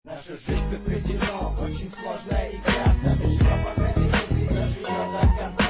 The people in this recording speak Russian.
Наша жизнь как казино, очень сложная игра. Надо еще пока не доживем до конца.